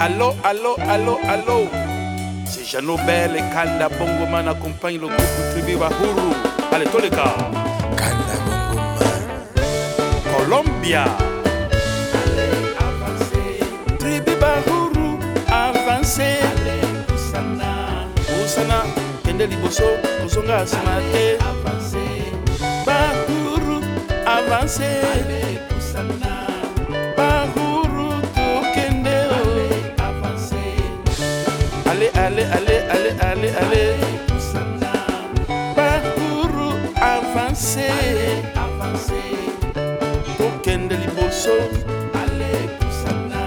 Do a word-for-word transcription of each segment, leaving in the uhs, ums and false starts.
Allô, allô, allô, allô. C'est Jeannot Bell et Kanda Bongoman accompagne le groupe Tribu Bahuru. Allez, tous les cas. Kanda Bongoman. Colombia. Allez, avancez. Tribu Bahuru, avancez. Allez, Kusana. Kusana, Kende Liboso, Kusonga Simate. Avancez. Bahuru, avancez. Allez, Kusana. Bahuru, Tokende. Allez, avancez. Allez, allez, allez, allez, allez, allez. Kusana. Bahuru, avancez. Allez, avancez. Tokende Liboso. Allez, Kusana.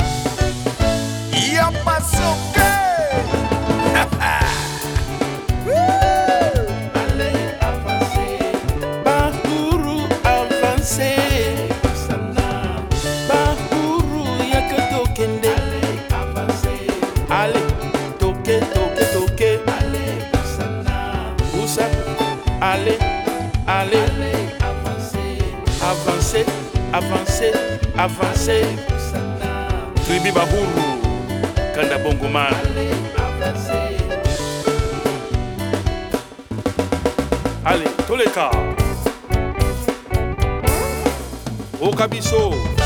Yapasoke. Allez, avancez. Bahuru, avancez. Kusana. Bahuru, yaka Tokende. Allez, avancez. Allez, toke, toke, toke. Allez, Kusana. Oussa, allez, allez, Allez, avancez. avancez, avancez, avancez. Kusana. Tribu Bahuru, Kanda Bongoman. Allez, avancez. Allez, tous les cas. Au Kabiso.